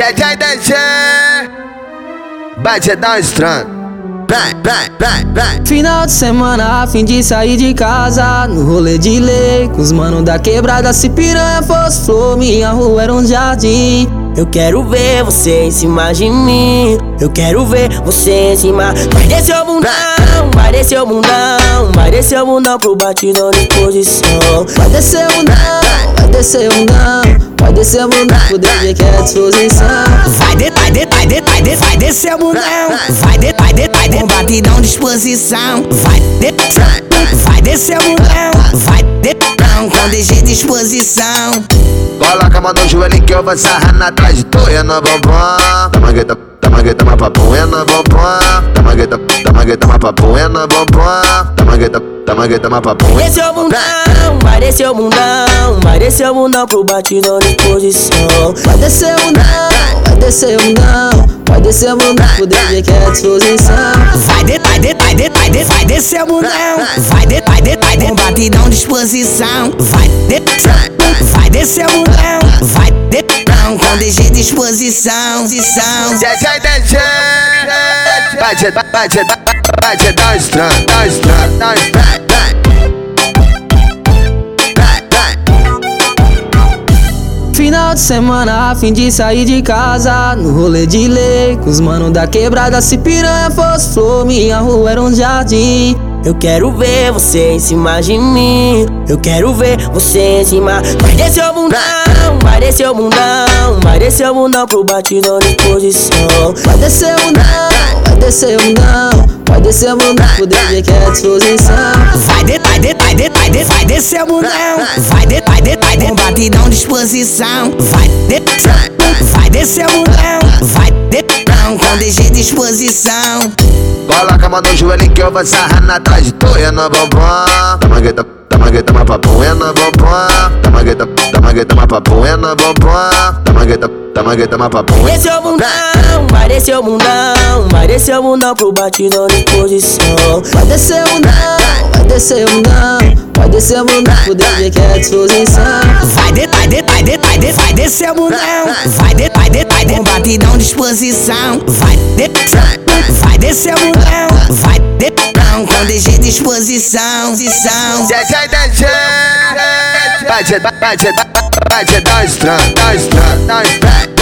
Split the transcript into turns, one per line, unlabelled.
DJ DG, batidão estranho.
Final de semana a fim de sair de casa, no rolê de lei, com os manos da quebrada. Se piranha fosse flor, minha rua era um jardim.
Eu quero ver você em cima de mim. Eu quero ver você em cima. Vai descer o bundão, vai descer o bundão, vai descer o bundão pro batidão de posição.
Vai descer o bundão, vai descer o bundão, vai descer o bundão pro DJ que é disposição.
Vai descer o bundão, com batidão de disposição. Vai descer o bundão, com DG de disposição.
Coloca a mão no joelho que eu vou sarrar na trás de tu e no bombom. Tamagueta, mapapu e no bombom. Tamagueta, mapapu e no bombom. Tamagueta, mapapu.
Descer o bundão, vai descer o bundão, vai descer o bundão pro batidão de posição.
Vai descer o bundão, vai descer o bundão, vai descer o bundão pro DJ que é disposição.
Vai descer o bundão, com batidão de disposição. Vai descer o bundão, com DG de disposição.
DJ DG, batidão estranho.
Final de semana a fim de sair de casa, no rolê de lei, com os manos da quebrada. Se piranha fosse flor, minha rua era um jardim.
Eu quero ver você em cima de mim. Eu quero ver você em cima. Vai descer o bundão, vai descer o bundão, vai descer o bundão pro batidão de posição.
Vai descer o bundão, vai descer o bundão, vai descer o bundão pro DJ que é disposição.
Vai descer o bundão, com batidão de disposição. Vai descer o bundão, com DG de disposição.
Coloca a mão no joelho que eu vou sarrar na trás de tu e no bombom. Tamagueta, mapapu e no bombom. Tamagueta, mapapu e no bombom. Tamagueta, mapapu.
Descer o bundão, vai descer o bundão, vai descer o bundão pro batidão de posição.
Vai descer o bundão, vai descer o bundão, vai descer o bundão pro DJ que é disposição.
Vai descer o bundão, com batidão de disposição. Vai descer o bundão, com DG de disposição.
DJ DG, batidão estranho.